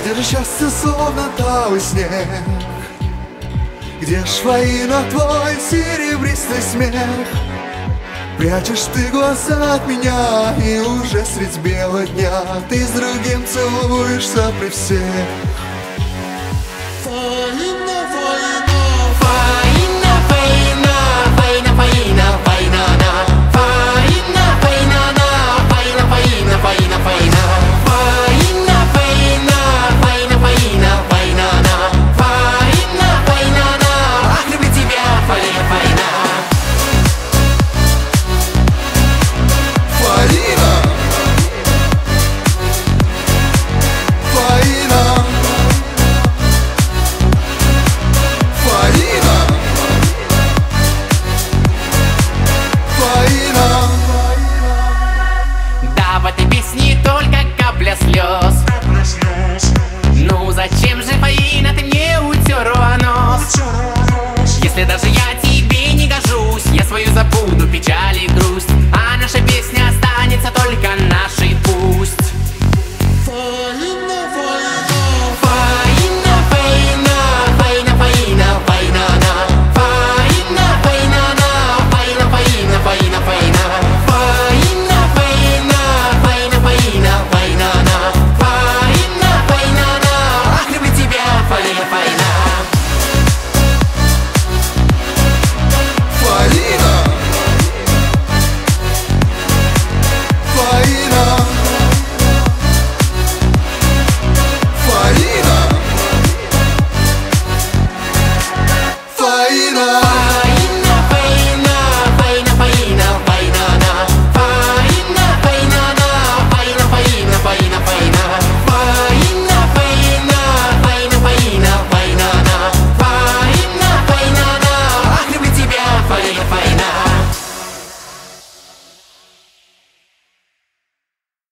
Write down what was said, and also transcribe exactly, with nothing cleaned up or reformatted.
Где же счастье, словно талый снег? Где ж воина твой серебристый смех? Прячешь ты глаза от меня, и уже средь бела дня ты с другим целуешься при всех.